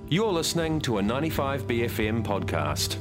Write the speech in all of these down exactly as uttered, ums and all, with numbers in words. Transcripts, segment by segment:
You're listening to a ninety-five B F M podcast.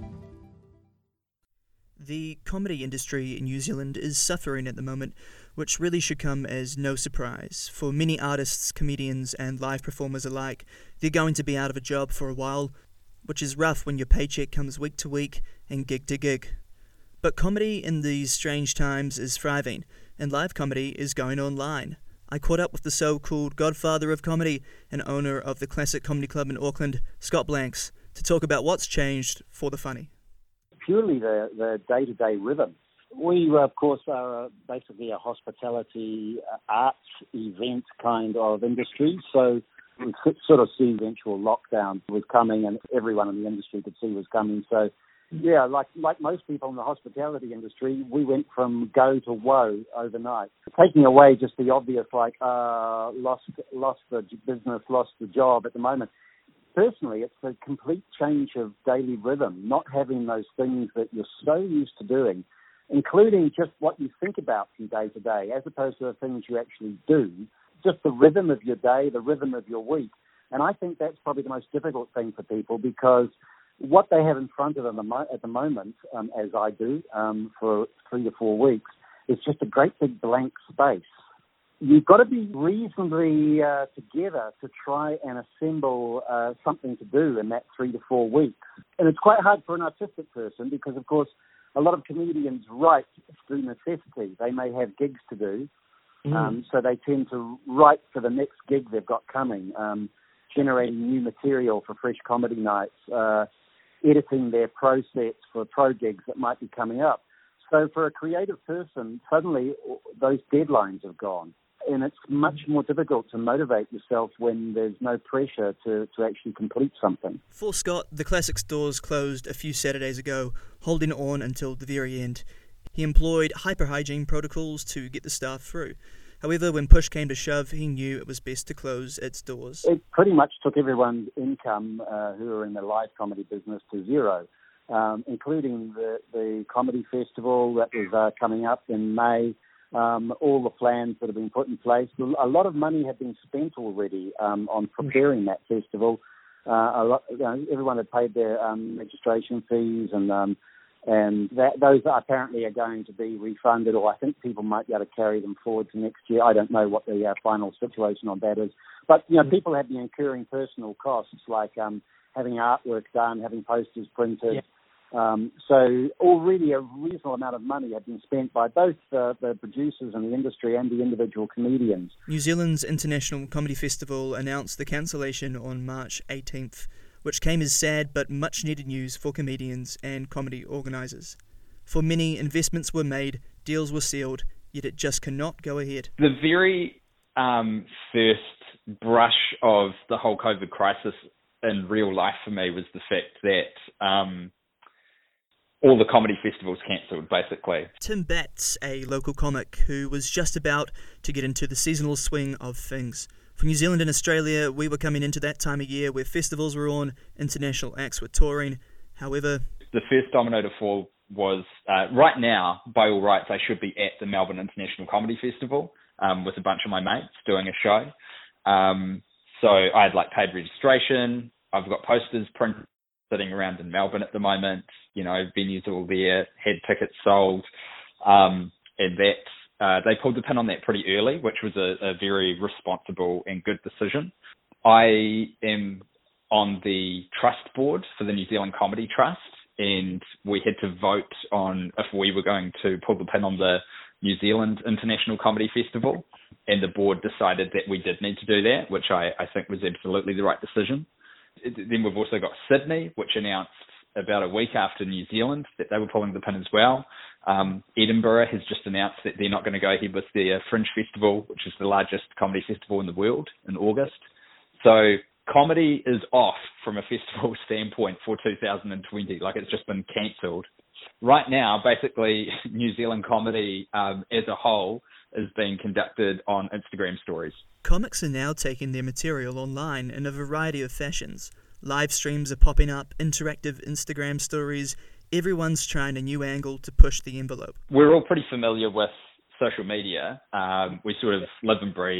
The comedy industry in New Zealand is suffering at the moment, which really should come as no surprise. For many artists, comedians and live performers alike, they're going to be out of a job for a while, which is rough when your paycheck comes week to week and gig to gig. But comedy in these strange times is thriving, and live comedy is going online. I caught up with the so-called godfather of comedy and owner of the Classic Comedy Club in Auckland, Scott Blanks, to talk about what's changed for the funny. Purely the, the day-to-day rhythm. We, uh, of course, are uh, basically a hospitality, uh, arts event kind of industry, so we could sort of see eventual lockdown was coming and everyone in the industry could see was coming. So, yeah, like like most people in the hospitality industry, we went from go to woe overnight. Taking away just the obvious, like, uh, lost, lost the business, lost the job at the moment. Personally, it's a complete change of daily rhythm, not having those things that you're so used to doing, including just what you think about from day to day, as opposed to the things you actually do, just the rhythm of your day, the rhythm of your week. And I think that's probably the most difficult thing for people, because what they have in front of them at the moment, um, as I do, um, for three to four weeks, is just a great big blank space. You've got to be reasonably uh, together to try and assemble uh, something to do in that three to four weeks. And it's quite hard for an artistic person because, of course, a lot of comedians write through necessity. They may have gigs to do, mm. um, so they tend to write for the next gig they've got coming, um, generating new material for fresh comedy nights, uh, editing their pro sets for pro gigs that might be coming up. So for a creative person, suddenly those deadlines have gone. And it's much more difficult to motivate yourself when there's no pressure to, to actually complete something. For Scott, the Classic stores closed a few Saturdays ago, holding on until the very end. He employed hyper-hygiene protocols to get the staff through. However, when push came to shove, he knew it was best to close its doors. It pretty much took everyone's income uh, who were in the live comedy business to zero, um, including the, the comedy festival that was uh, coming up in May. Um, all the plans that have been put in place. A lot of money had been spent already um, on preparing that festival. Uh, a lot, you know, everyone had paid their um, registration fees, and um, and that, those apparently are going to be refunded, or I think people might be able to carry them forward to next year. I don't know what the uh, final situation on that is. But, you know, people have been incurring personal costs like um, having artwork done, having posters printed. Yeah. Um, so already a reasonable amount of money had been spent by both uh, the producers in the industry and the individual comedians. New Zealand's International Comedy Festival announced the cancellation on March eighteenth, which came as sad but much-needed news for comedians and comedy organisers. For many, investments were made, deals were sealed, yet it just cannot go ahead. The very um, first brush of the whole COVID crisis in real life for me was the fact that Um, all the comedy festivals cancelled, basically. Tim Batts, a local comic who was just about to get into the seasonal swing of things. For New Zealand and Australia, we were coming into that time of year where festivals were on, international acts were touring. However, the first domino to fall was, uh, right now, by all rights, I should be at the Melbourne International Comedy Festival um, with a bunch of my mates doing a show. Um, so I had like paid registration. I've got posters printed sitting around in Melbourne at the moment. You know, venues are all there, had tickets sold, um, and that uh, they pulled the pin on that pretty early, which was a, a very responsible and good decision. I am on the trust board for the New Zealand Comedy Trust, and we had to vote on if we were going to pull the pin on the New Zealand International Comedy Festival, and the board decided that we did need to do that, which I, I think was absolutely the right decision. Then we've also got Sydney, which announced about a week after New Zealand that they were pulling the pin as well. Um, Edinburgh has just announced that they're not going to go ahead with their Fringe Festival, which is the largest comedy festival in the world, in August. So comedy is off from a festival standpoint for two thousand twenty. Like, it's just been cancelled. Right now, basically, New Zealand comedy um, as a whole is being conducted on Instagram stories. Comics are now taking their material online in a variety of fashions. Live streams are popping up, interactive Instagram stories. Everyone's trying a new angle to push the envelope. We're all pretty familiar with social media. Um, we sort of live and breathe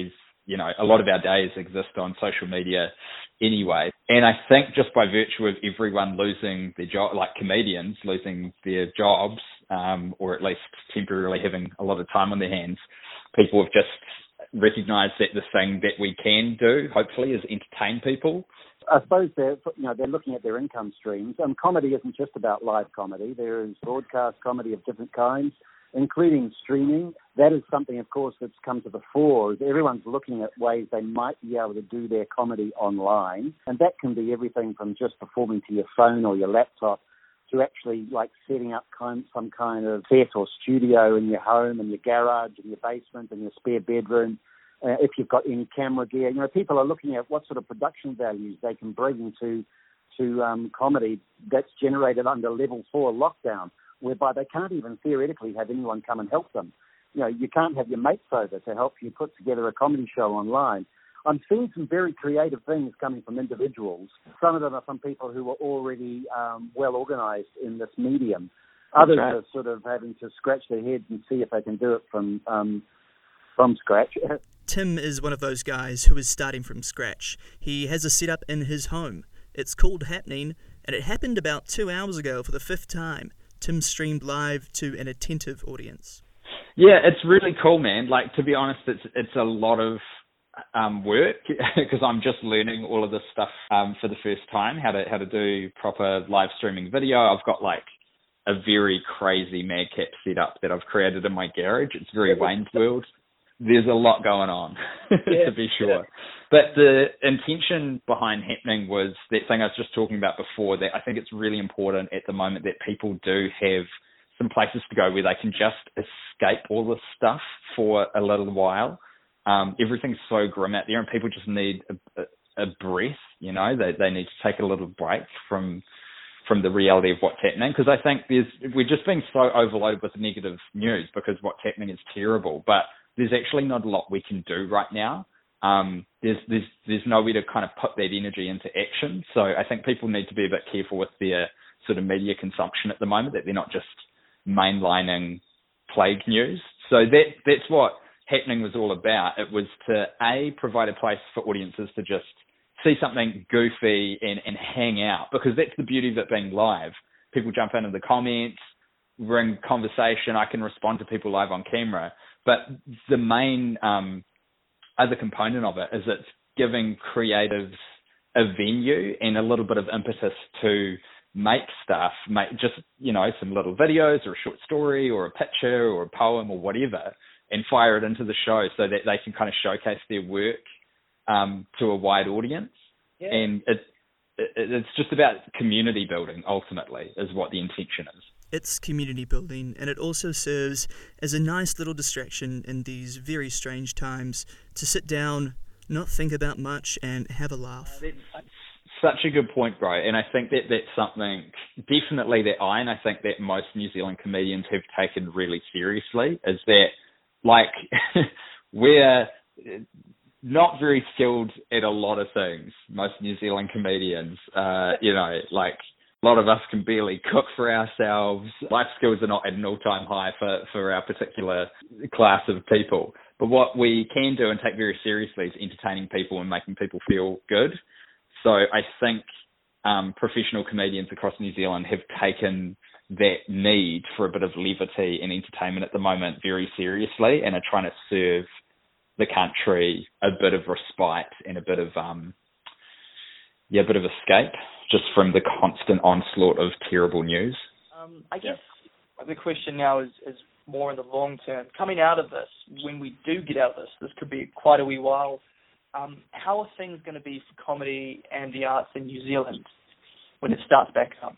you know, a lot of our days exist on social media anyway. And I think just by virtue of everyone losing their job, like comedians losing their jobs, um, or at least temporarily having a lot of time on their hands, people have just recognised that the thing that we can do, hopefully, is entertain people. I suppose they're, you know, they're looking at their income streams. And comedy isn't just about live comedy. There is broadcast comedy of different kinds, including streaming. That is something, of course, that's come to the fore. Everyone's looking at ways they might be able to do their comedy online. And that can be everything from just performing to your phone or your laptop to actually like setting up kind, some kind of set or studio in your home, in your garage, in your basement, in your spare bedroom. Uh, if you've got any camera gear, you know, people are looking at what sort of production values they can bring to to um, comedy that's generated under level four lockdown, whereby they can't even theoretically have anyone come and help them. You know, you can't have your mates over to help you put together a comedy show online. I'm seeing some very creative things coming from individuals. Some of them are from people who are already um, well organised in this medium. Others right. are sort of having to scratch their heads and see if they can do it from um, from scratch. Tim is one of those guys who is starting from scratch. He has a setup in his home. It's called Happening, and it happened about two hours ago for the fifth time. Tim streamed live to an attentive audience. Yeah, it's really cool, man. Like, to be honest, it's it's a lot of um, work because I'm just learning all of this stuff um, for the first time, how to how to do proper live streaming video. I've got like a very crazy madcap setup that I've created in my garage. It's very Wayne's World. There's a lot going on, yeah, to be sure. Yeah. But the intention behind Happening was that thing I was just talking about before, that I think it's really important at the moment that people do have some places to go where they can just escape all this stuff for a little while. Um, everything's so grim out there and people just need a, a, a breath, you know, they they need to take a little break from from the reality of what's happening. Because I think there's we're just being so overloaded with negative news because what's happening is terrible. But there's actually not a lot we can do right now. Um, there's there's there's nowhere to kind of put that energy into action. So I think people need to be a bit careful with their sort of media consumption at the moment, that they're not just mainlining plague news. So that that's what Happening was all about. It was to, A, provide a place for audiences to just see something goofy and, and hang out, because that's the beauty of it being live. People jump into the comments, we're in conversation, I can respond to people live on camera. But the main um, other component of it is it's giving creatives a venue and a little bit of impetus to make stuff, make just, you know, some little videos or a short story or a picture or a poem or whatever, and fire it into the show so that they can kind of showcase their work um, to a wide audience. Yeah. And it, it, it's just about community building, ultimately, is what the intention is. It's community building, and it also serves as a nice little distraction in these very strange times to sit down, not think about much, and have a laugh. Such a good point, bro. And I think that that's something definitely that I, and I think that most New Zealand comedians have taken really seriously, is that, like, we're not very skilled at a lot of things, most New Zealand comedians. Uh, you know, like, a lot of us can barely cook for ourselves. Life skills are not at an all-time high for, for our particular class of people. But what we can do and take very seriously is entertaining people and making people feel good. So I think um, professional comedians across New Zealand have taken that need for a bit of levity and entertainment at the moment very seriously, and are trying to serve the country a bit of respite and a bit of um, yeah, a bit of escape just from the constant onslaught of terrible news. Um, I guess yeah. the question now is, is more in the long term. Coming out of this, when we do get out of this, this could be quite a wee while. Um, how are things going to be for comedy and the arts in New Zealand when it starts back up?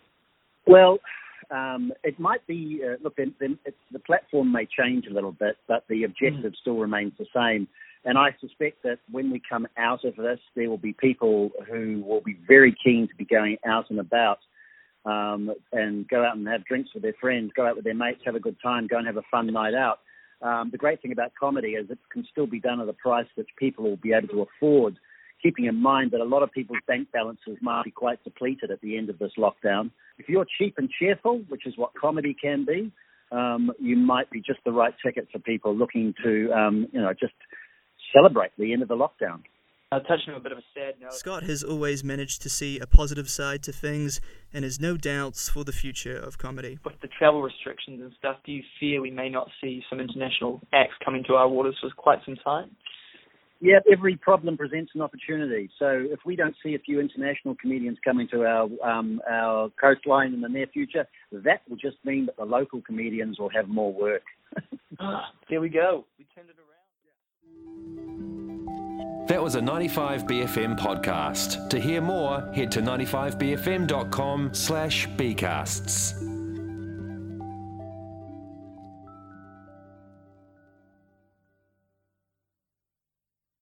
Well, um, it might be, uh, look, the, the, the platform may change a little bit, but the objective mm. still remains the same. And I suspect that when we come out of this, there will be people who will be very keen to be going out and about um, and go out and have drinks with their friends, go out with their mates, have a good time, go and have a fun night out. Um, the great thing about comedy is it can still be done at a price which people will be able to afford, keeping in mind that a lot of people's bank balances might be quite depleted at the end of this lockdown. If you're cheap and cheerful, which is what comedy can be, um, you might be just the right ticket for people looking to, um, you know, just celebrate the end of the lockdown. Uh, touching on a bit of a sad note. Scott has always managed to see a positive side to things and has no doubts for the future of comedy. With the travel restrictions and stuff, do you fear we may not see some international acts coming to our waters for quite some time? Yeah, every problem presents an opportunity. So if we don't see a few international comedians coming to our um, our coastline in the near future, that will just mean that the local comedians will have more work. There we go. We turned it around. That was a ninety-five B F M podcast. To hear more, head to ninety-five b f m dot com slash bcasts.